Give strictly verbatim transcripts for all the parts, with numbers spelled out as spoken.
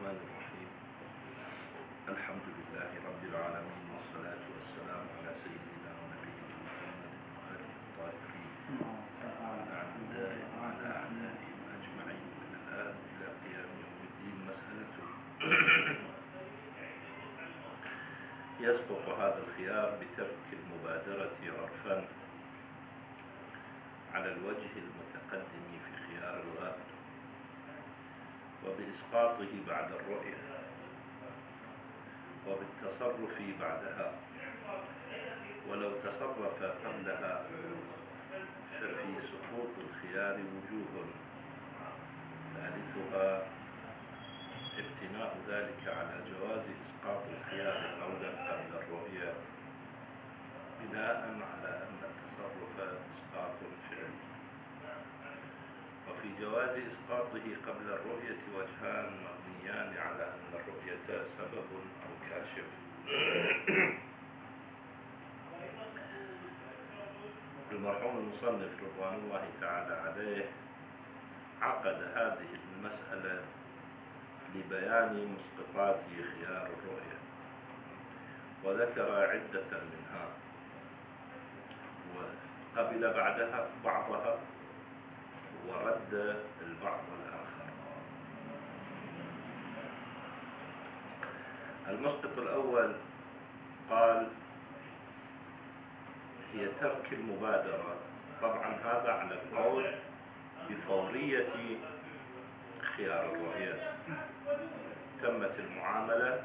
الرحمن الرحيم. الحمد لله رب العالمين، والصلاة والسلام على سيدنا ونبينا محمد وآله الطاهرين وعلى أعدائه وعلى أعدائهم أجمعين من الآن إلى قيام يوم الدين. مسألة يسبق هذا الخيار بترك المبادرة عرفا على الوجه المتقدم في خيار الغاب، وبإسقاطه بعد الرؤية، وبالتصرف بعدها. ولو تصرف قبلها ففي سقوط الخيار وجوه، ثالثها ابتناء ذلك على جواز إسقاط الخيار قولا قبل الرؤية، بناء على أن التصرف إسقاط فعلي. وفي جواز إسقاطه قبل الرؤية وجهان مبنيان على أن الرؤية سبب أو كاشف. المرحوم المصنف رضوان الله تعالى عليه عقد هذه المسألة لبيان مسقطات خيار الرؤية، وذكر عدة منها، وقبل بعدها بعضها ورد البعض الآخر. المسقط الأول قال هي ترك المبادرة. طبعا هذا على القول بفورية خيار الرؤية. تمت المعاملة،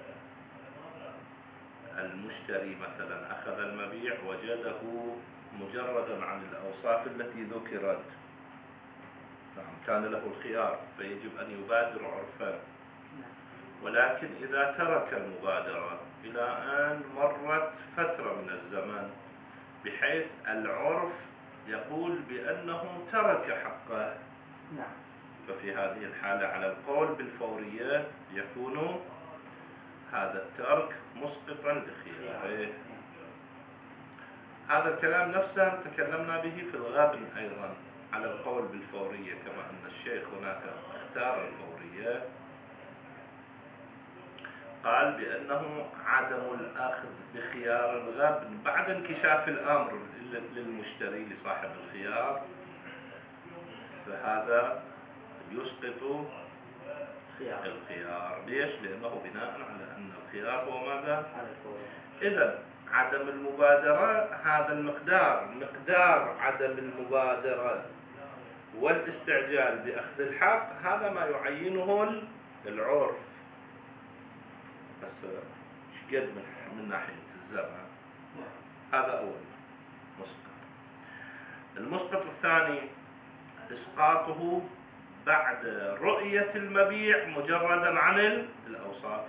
المشتري مثلا أخذ المبيع وجده مجردا عن الأوصاف التي ذكرت، كان له الخيار فيجب أن يبادر عرفا. ولكن إذا ترك المبادرة إلى أن مرت فترة من الزمن بحيث العرف يقول بأنه ترك حقه، ففي هذه الحالة على القول بالفورية يكون هذا الترك مسقطا لخياره. هذا الكلام نفسه تكلمنا به في الغابن أيضا على القول بالفورية، كما أن الشيخ هناك اختار الفورية، قال بأنه عدم الأخذ بخيار الغبن بعد انكشاف الأمر للمشتري لصاحب الخيار، فهذا يسقط الخيار. ليش؟ لأنه بناء على أن الخيار هو ماذا؟ إذا عدم المبادرة هذا المقدار، مقدار عدم المبادرة والاستعجال بأخذ الحق، هذا ما يعينه العرف. بس شقد من, من ناحية الزمن. هذا أول مسقط. المسقط الثاني إسقاطه بعد رؤية المبيع مجردا عن الأوصاف.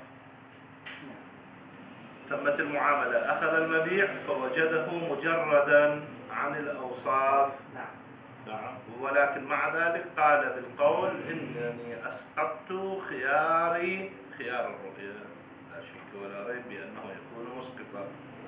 تمت المعاملة، أخذ المبيع فوجده مجردا عن الأوصاف، نعم، ولكن مع ذلك قال بالقول إنني أسقطت خياري خيار الرؤية، لا شك ولا ريب بأنه يكون مسقطا.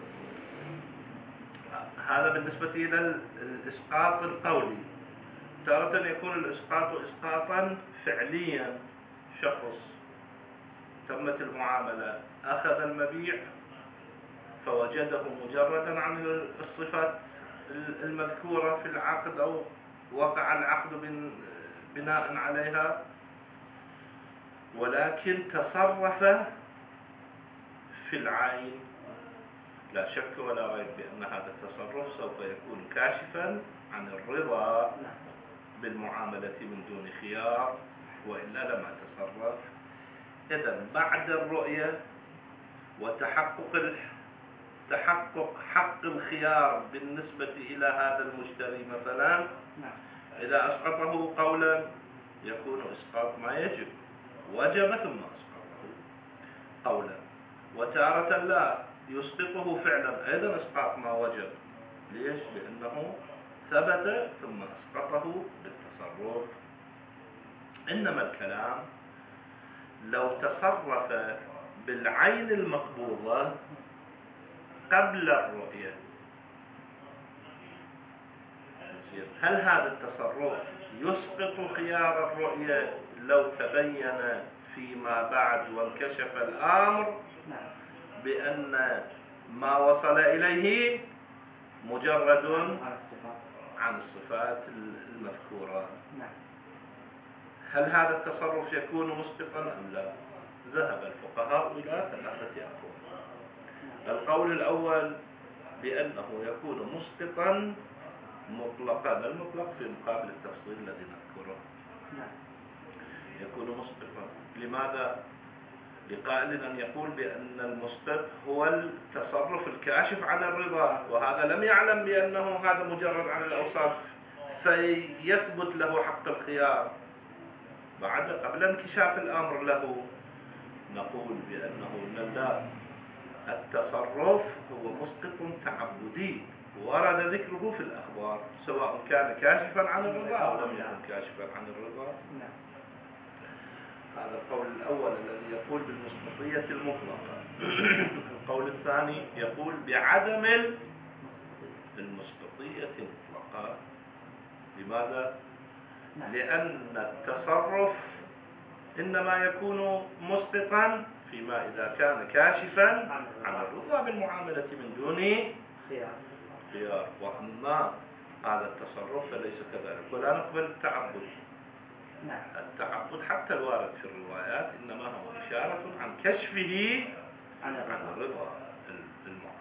هذا بالنسبة إلى الإسقاط القولي. تارة يكون الإسقاط إسقاطا فعليا، شخص تمت المعاملة أخذ المبيع فوجده مجردا عن الصفات المذكورة في العقد أو وقع العقد بناء عليها، ولكن تصرف في العين. لا شك ولا ريب بأن هذا التصرف سوف يكون كاشفا عن الرضا بالمعاملة من دون خيار، وإلا لما تصرف. إذن بعد الرؤية وتحقق تحقق حق الخيار بالنسبة إلى هذا المشتري مثلا، إذا أسقطه قولا يكون إسقاط ما يجب، وجب ثم أسقطه قولا. وتارة لا يسقطه فعلا، أيضا إسقاط ما وجب. ليش؟ لأنه ثبت ثم أسقطه بالتصرف. إنما الكلام لو تصرف بالعين المقبوضة قبل الرؤية، هل هذا التصرف يسقط خيار الرؤية لو تبين فيما بعد وانكشف الأمر بأن ما وصل إليه مجرد عن الصفات المذكورة. هل هذا التصرف يكون مسقطا أم لا؟ ذهب الفقهاء إلى ثلاثة أقوال. القول الأول بأنه يكون مسقطا مطلقا، المطلق في مقابل التفصيل الذي نذكره، يكون مسقطا. لماذا؟ لقائل أن يقول بأن المسقط هو التصرف الكاشف عن الرضا، وهذا لم يعلم بأنه هذا مجرد عن الأوصاف فيثبت له حق الخيار بعد قبل انكشاف الأمر له. نقول بأنه لا، التصرف هو مسقط تعبدي ورد ذكره في الأخبار، سواء كان كاشفا عن الرضا أو لم يكن كاشفا عن الرضا. هذا القول الأول الذي يقول بالمسقطية المطلقة. القول الثاني يقول بعدم المسقطية المطلقة. لماذا؟ لأن التصرف إنما يكون مسقطا فيما إذا كان كاشفا عن الرضا بالمعاملة من دون خيار، وأن هذا التصرف فليس كذلك، ولا نقبل التعبد. التعبد حتى الوارد في الروايات إنما هو إشارة عن كشفه عن الرضا المعامل.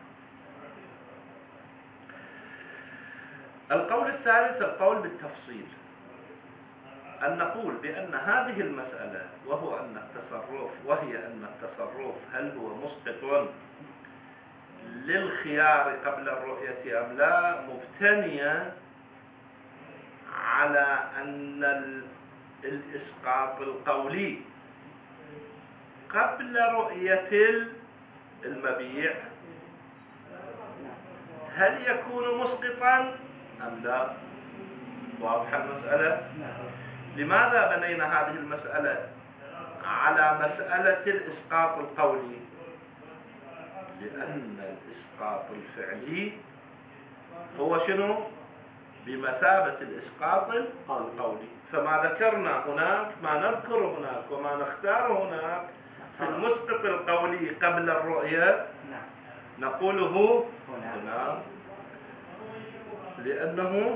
القول الثالث القول بالتفصيل، أن نقول بأن هذه المسألة وهو أن التصرف وهي أن التصرف هل هو مسقط للخيار قبل الرؤية أم لا، مبتنية على أن الإسقاط القولي قبل رؤية المبيع هل يكون مسقطا أم لا. واضحة المسألة؟ لماذا بنينا هذه المسألة على مسألة الإسقاط القولي؟ لأن الإسقاط الفعلي هو شنو؟ بمثابة الإسقاط القولي. فما ذكرنا هناك، ما نذكر هناك وما نختار هناك في المسقط القولي قبل الرؤية نقوله هنا، لأنه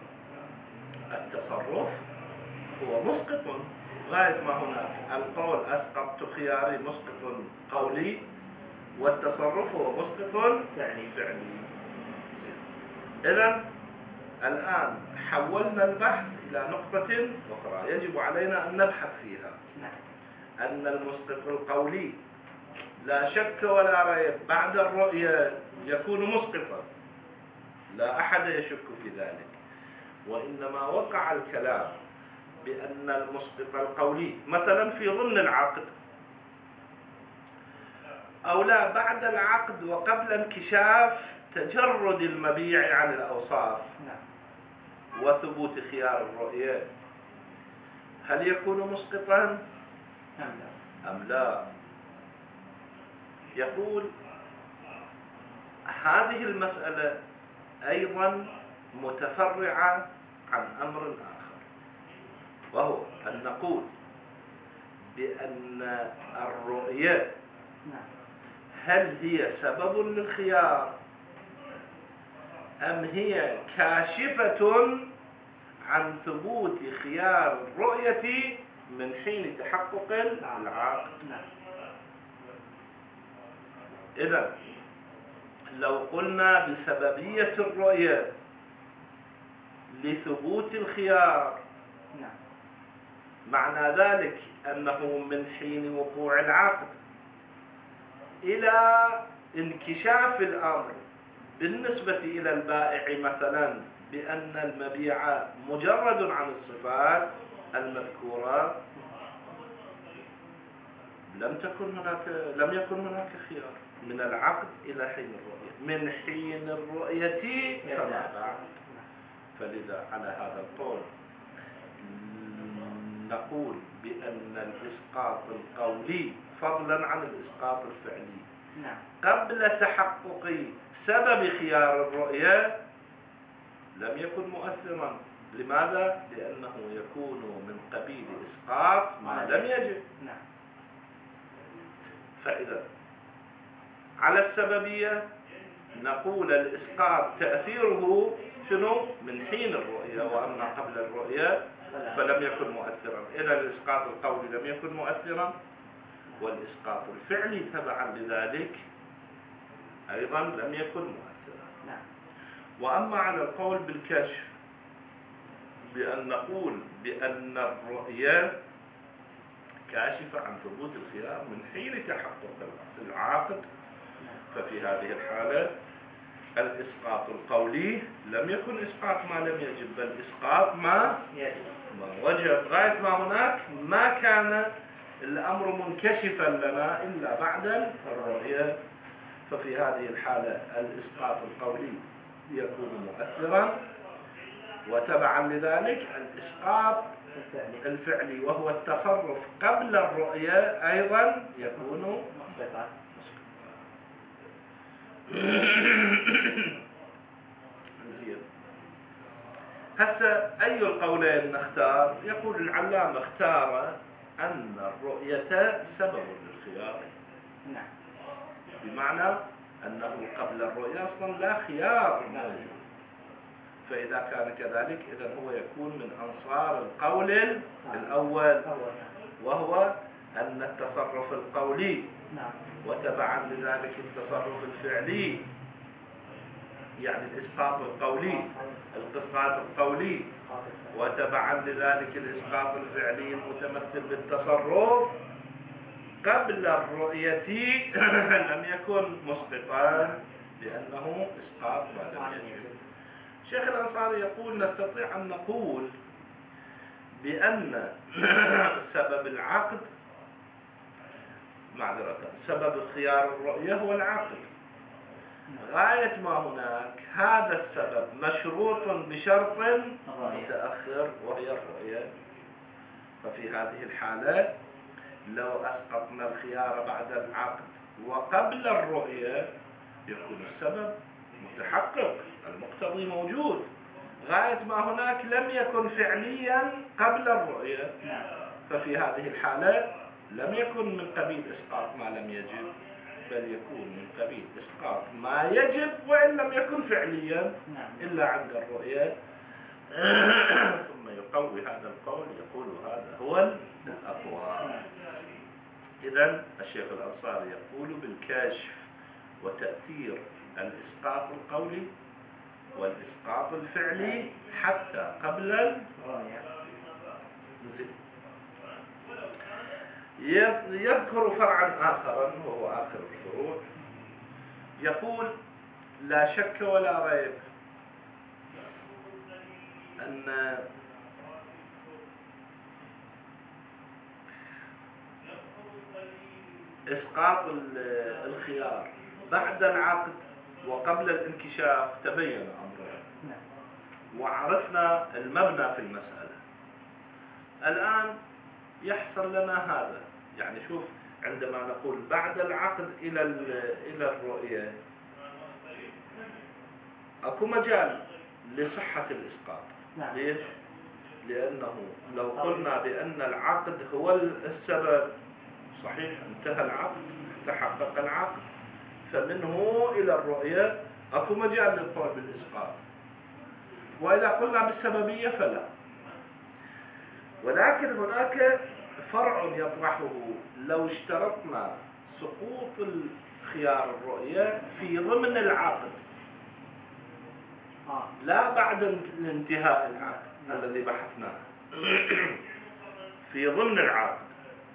التصرف هو مسقط غاية ما هناك. القول أسقطت خياري مسقط قولي، والتصرف هو مسقط فعلي. إذن الآن حولنا البحث إلى نقطة أخرى يجب علينا أن نبحث فيها، أن المسقط القولي لا شك ولا ريب بعد الرؤية يكون مسقطا، لا أحد يشك في ذلك، وإنما وقع الكلام بأن المسقط القولي مثلا في ضمن العقد أو لا بعد العقد وقبل انكشاف تجرد المبيع عن الأوصاف وثبوت خيار الرؤية، هل يكون مسقطا أم لا؟ يقول هذه المسألة أيضا متفرعة عن أمر آخر، وهو أن نقول بأن الرؤية هل هي سبب للخيار أم هي كاشفة عن ثبوت خيار الرؤية من حين تحقق العقد. إذن لو قلنا بسببية الرؤية لثبوت الخيار معنى ذلك أنه من حين وقوع العقد إلى انكشاف الأمر بالنسبة إلى البائع مثلا بأن المبيع مجرد عن الصفات المذكورة لم تكن هناك لم يكن هناك خيار من العقد إلى حين الرؤية، من حين الرؤية فما بعد. فلذا على هذا القول نقول بأن الإسقاط القولي فضلا عن الإسقاط الفعلي قبل تحقق سبب خيار الرؤية لم يكن مؤثرا. لماذا؟ لأنه يكون من قبيل إسقاط ما لم يجب. فإذا على السببية نقول الإسقاط تأثيره شنو؟ من حين الرؤية، وأما قبل الرؤية فلم يكن مؤثرا. إذا الإسقاط القولي لم يكن مؤثرا، والإسقاط الفعلي تبعا لذلك أيضا لم يكن مؤثرا. وأما على القول بالكشف بأن نقول بأن الرؤية كاشفة عن ثبوت الخيار من حين تحقق العاقد، ففي هذه الحالة الإسقاط القولي لم يكن إسقاط ما لم يجب، بل إسقاط ما وجب. غاية ما هناك ما كان الأمر منكشفا لنا إلا بعد الرؤية، ففي هذه الحالة الإسقاط القولي يكون مؤثرا، وتبعا لذلك الإسقاط الفعلي وهو التصرف قبل الرؤية أيضا يكون مسقطا. هسه أي القولين نختار؟ يقول العلامة اختار أن الرؤية سبب للخيار، بمعنى أنه قبل الرؤية أصلا لا خيار موجود، فإذا كان كذلك إذن هو يكون من أنصار القول الأول، وهو أن التصرف القولي وتبعا لذلك التصرف الفعلي، يعني الإسقاط القولي الإسقاط القولي وتبعا لذلك الإسقاط الفعلي المتمثل بالتصرف قبل الرؤية لم يكن مسقطا، لأنه إسقاط ما لم يجب. شيخ الأنصاري يقول نستطيع أن نقول بأن سبب العقد معذرة سبب خيار الرؤية هو العقد. غاية ما هناك هذا السبب مشروط بشرط متأخر وهي الرؤية، ففي هذه الحالة لو أسقطنا الخيار بعد العقد وقبل الرؤية يكون السبب متحقق، المقتضي موجود. غاية ما هناك لم يكن فعليا قبل الرؤية، ففي هذه الحالة لم يكن من قبيل إسقاط ما لم يجب، بل يكون من قبيل إسقاط ما يجب وإن لم يكن فعليا إلا عند الرؤية. ثم يقوي هذا القول يقول هذا هو الأقوى. إذن الشيخ الأنصاري يقول بالكشف وتأثير الإسقاط القولي والإسقاط الفعلي حتى قبل الرؤية. يذكر فرعا آخرا وهو آخر الفروع، يقول لا شك ولا ريب أن إسقاط الخيار بعد العقد وقبل الانكشاف تبين أمره وعرفنا المبنى في المسألة. الآن يحصل لنا هذا، يعني شوف عندما نقول بعد العقد إلى إلى الرؤية أكو مجال لصحة الإسقاط. ليش؟ لأنه لو قلنا بأن العقد هو السبب صحيح انتهى العقد تحقق العقد، فمنه إلى الرؤية أكو مجال للقول بالإسقاط، وإذا قلنا بالسببية فلا. ولكن هناك فرع يطرحه، لو اشترطنا سقوط الخيار الرؤية في ضمن العقد لا بعد انتهاء العقد الذي بحثناه، في ضمن العقد،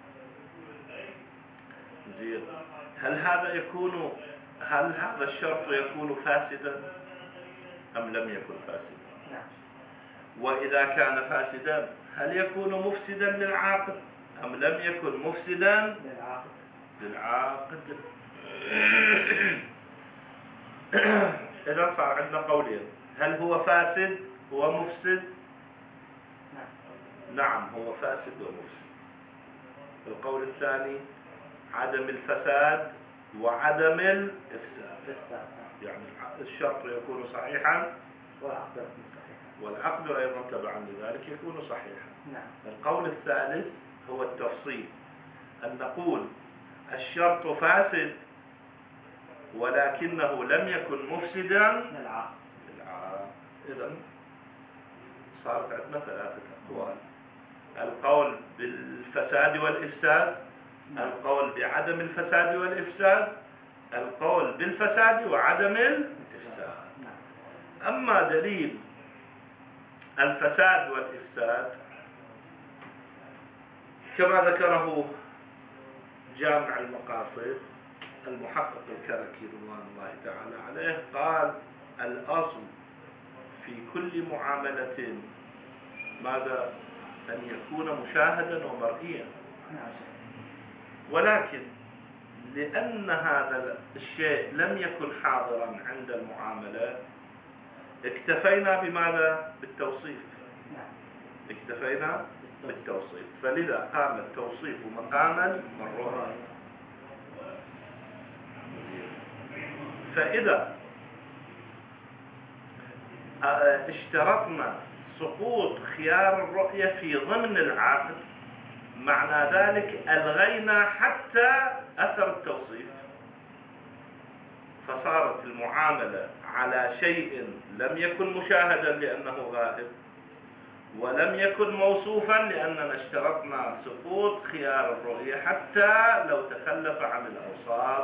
زين، هل هذا يكون هل هذا الشرط يكون فاسدا أم لم يكن فاسدا؟ وإذا كان فاسدا هل يكون مفسدا للعاقد أم لم يكن مفسدا للعاقد؟ إذا صار عندنا قولين، هل هو فاسد هو مفسد؟ نعم هو فاسد ومفسد. القول الثاني عدم الفساد وعدم الإفساد، يعني الشرط يكون صحيحا والعقد أيضا تبعا لذلك يكون صحيحا. القول الثالث هو التفصيل، أن نقول الشرط فاسد ولكنه لم يكن مفسدا للعقد. إذا صارت عندنا ثلاثة أقوال: القول بالفساد والإفساد، القول بعدم الفساد والإفساد، القول بالفساد وعدم الإفساد. أما دليل الفساد والإفساد كما ذكره جامع المقاصد المحقق الكركي رضوان الله تعالى عليه، قال: الأصل في كل معاملة ماذا؟ أن يكون مشاهدا ومرئيا، ولكن لأن هذا الشيء لم يكن حاضرا عند المعاملة اكتفينا بماذا؟ بالتوصيف. اكتفينا بالتوصيف، فلذا قام التوصيف مقاما الرؤية. فإذا اشترطنا سقوط خيار الرؤية في ضمن العقد، معنى ذلك ألغينا حتى أثر التوصيف، فصارت المعاملة على شيء لم يكن مشاهدا لأنه غائب، ولم يكن موصوفا لأننا اشترطنا سقوط خيار الرؤية حتى لو تخلف عن الأوصاف.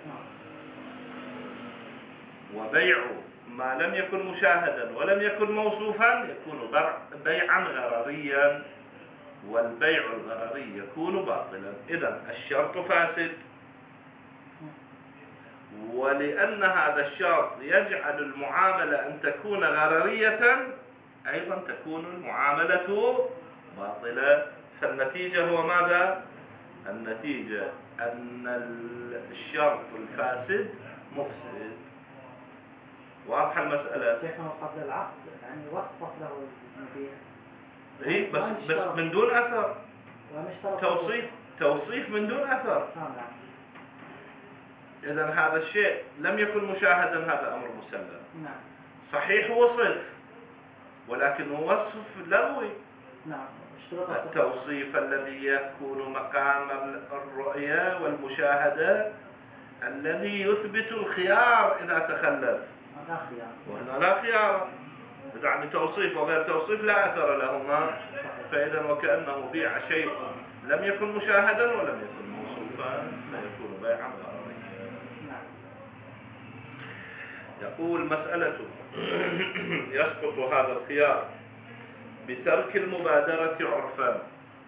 وبيع ما لم يكن مشاهدا ولم يكن موصوفا يكون بيعا غرريا، والبيع الغرري يكون باطلا. إذن الشرط فاسد، ولأن هذا الشرط يجعل المعاملة أن تكون غررية أيضا تكون المعاملة باطلة. فالنتيجة هو ماذا؟ النتيجة أن الشرط الفاسد مفسد. واضحة المسألة؟ شيخنا قبل العقد يعني وصف له المبيع. إيه بس بس من دون أثر. توصيف توصيف من دون أثر. إذا هذا الشيء لم يكن مشاهدا، هذا أمر مسلم. نعم. صحيح وصف، ولكن هو وصف لغوي. نعم. التوصيف الذي يكون مقام الرؤية والمشاهدة الذي يثبت الخيار إذا تخلف. لا خيار. وهنا لا خيار، يعني توصيف وغير توصيف لا أثر لهما. فإذا وكأنه بيع شيء لم يكن مشاهدا ولم يكن موصوفا، فيكون بيعا غرريا. يقول: مسألة يسقط هذا الخيار بترك المبادرة عرفا.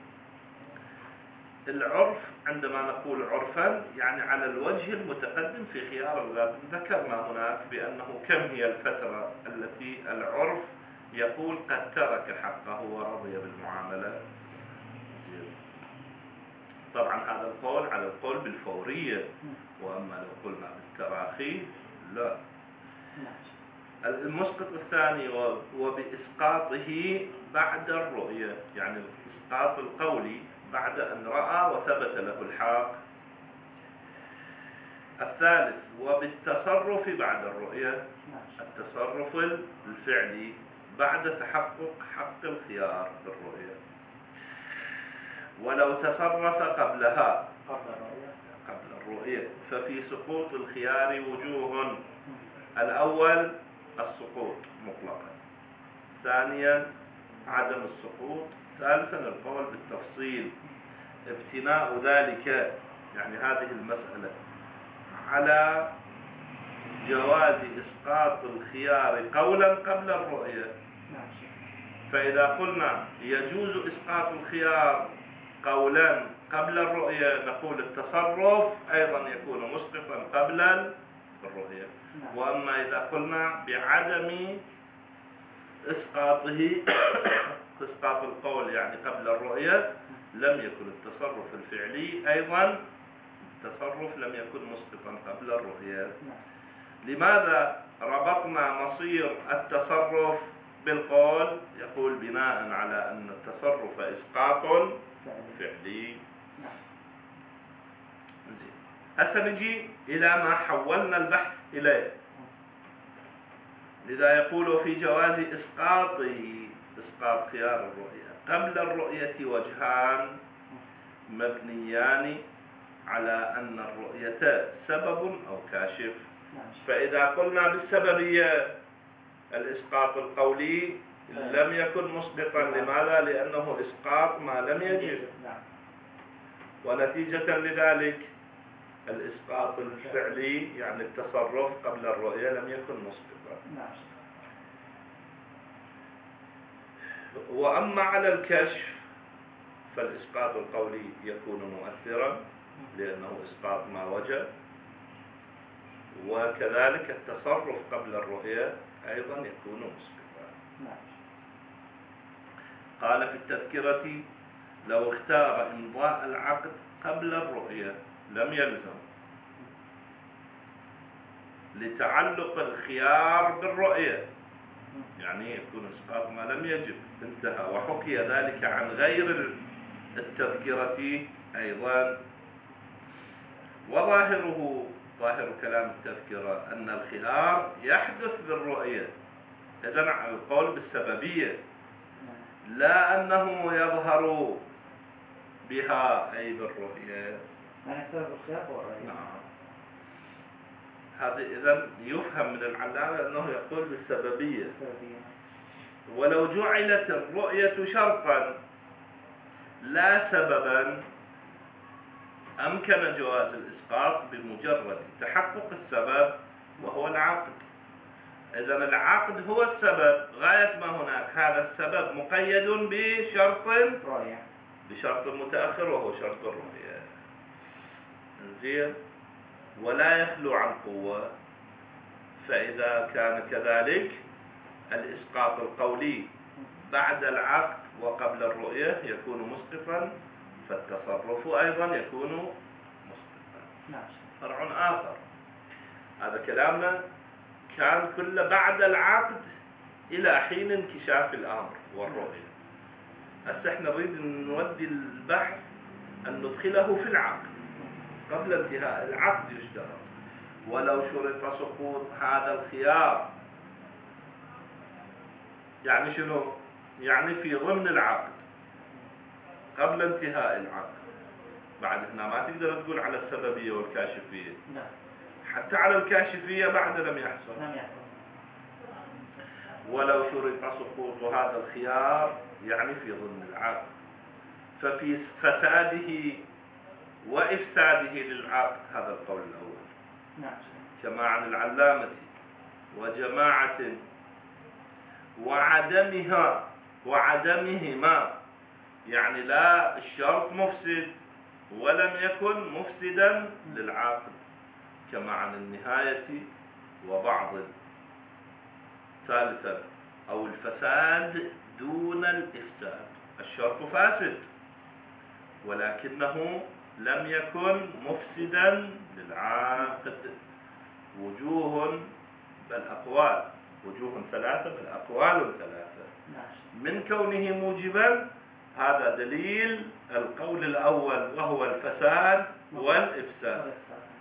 العرف عندما نقول عرفا يعني على الوجه المتقدم في خيار الغد. ذكرنا هناك بأنه كم هي الفترة التي العرف يقول قد ترك حقه ورضي بالمعاملة. طبعا هذا القول على القول بالفورية، وأما لو قلنا بالتراخي لا. المسقط الثاني وبإسقاطه بعد الرؤية، يعني الإسقاط القولي بعد أن رأى وثبت له الحق. الثالث وبالتصرف بعد الرؤية، التصرف الفعلي بعد تحقق حق الخيار بالرؤية. ولو تصرف قبلها قبل الرؤية ففي سقوط الخيار وجوه: الأول السقوط مطلقا، ثانيا عدم السقوط، ثالثا القول بالتفصيل. ابتناء ذلك يعني هذه المسألة على جواز إسقاط الخيار قولا قبل الرؤية. فإذا قلنا يجوز إسقاط الخيار قولا قبل الرؤية نقول التصرف أيضا يكون مسقطا قبل الرؤية. وأما إذا قلنا بعدم إسقاطه إسقاط القول يعني قبل الرؤية لم يكن التصرف الفعلي أيضا التصرف لم يكن مسقطا قبل الرؤية. لماذا ربطنا مصير التصرف بالقول؟ يقول بناء على أن التصرف إسقاط فعلي. هسه نجي إلى ما حولنا البحث إليه. لذا يقول في جواز إسقاط إسقاط خيار الرؤية قبل الرؤية وجهان مبنيان على أن الرؤية سبب أو كاشف. فإذا قلنا بالسببية الإسقاط القولي لم يكن مسبقا. لماذا؟ لأنه إسقاط ما لم يجب، ونتيجة لذلك الإسقاط الفعلي يعني التصرف قبل الرؤية لم يكن مسبقا. وأما على الكشف فالإسقاط القولي يكون مؤثرا لأنه إسقاط ما وجب، وكذلك التصرف قبل الرؤية أيضا يكون مسبقا. قال في التذكرة: لو اختار إمضاء العقد قبل الرؤية لم يلزم، لتعلق الخيار بالرؤية، يعني يكون إسقاط ما لم يجب. انتهى. وحكي ذلك عن غير التذكرة أيضا. وظاهره ظاهر كلام التذكرة أن الخيار يحدث بالرؤية، إذن القول بالسببية، لا أنه يظهر بها أي بالرؤية. نعم. هذا إذن يفهم من العلامة أنه يقول بالسببية. ولو جعلت الرؤية شرطا لا سببا أمكن جواز الإسقاط بمجرد تحقق السبب وهو العقد. إذن العقد هو السبب غاية ما هناك. هذا السبب مقيد بشرط بشرط متأخر وهو شرط الرؤية. زين. ولا يخلو عن قوة. فإذا كان كذلك الإسقاط القولي بعد العقد وقبل الرؤية يكون مسقطا، فالتصرف أيضا يكون مسقطا. فرع آخر. هذا كلامنا كان كله بعد العقد إلى حين انكشاف الأمر والرؤية. هسه احنا نريد نودي البحث أن ندخله في العقد. قبل انتهاء العقد يشترط ولو شرط سقوط هذا الخيار. يعني شنو؟ يعني في ضمن العقد قبل انتهاء العقد. بعد هنا ما تقدر تقول على السببية والكاشفية. حتى على الكاشفية بعد لم يحصل. ولو شرط سقوط هذا الخيار يعني في ضمن العقد، ففي فساده وإفساده للعقد. هذا القول الأول. كما عن العلامة وجماعة وعدمها وعدمهما، يعني لا الشرط مفسد ولم يكن مفسدا للعقد. كما عن النهاية وبعض. ثالثا أو الفساد دون الإفساد. الشرط فاسد ولكنه لم يكن مفسدا للعقد. وجوه بل أقوال، وجوه ثلاثة بل أقوال ثلاثة. من كونه موجبا هذا دليل القول الأول وهو الفساد والإفساد.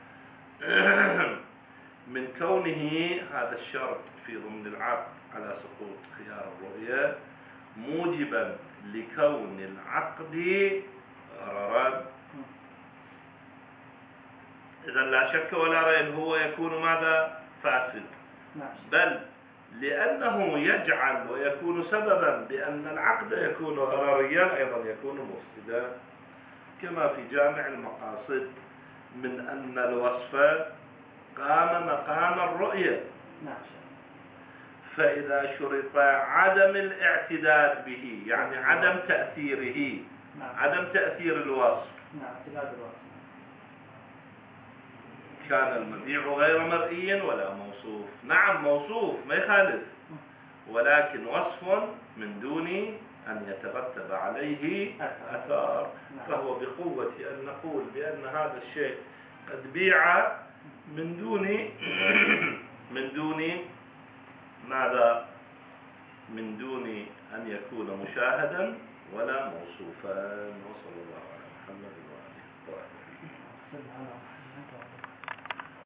من كونه هذا الشرط في ضمن العقد على سقوط خيار الرؤية موجبا لكون العقد غررا. إذا لا شك ولا ريب هو يكون ماذا؟ فاسد. بل لأنه يجعل ويكون سببا بأن العقد يكون غرريا أيضا يكون مفسدا. كما في جامع المقاصد من أن الوصف قام مقام الرؤية. فإذا شرط عدم الاعتداد به يعني عدم تأثيره، عدم تأثير الوصف، كان المبيع غير مرئي ولا موصوف. نعم موصوف ما يخالف، ولكن وصف من دون أن يترتب عليه أثار. فهو بقوة أن نقول بأن هذا الشيء قد بيع من دون من دون ماذا؟ من دون أن يكون مشاهدا ولا موصوفا. وصلى الله على محمد وآله وصحبه.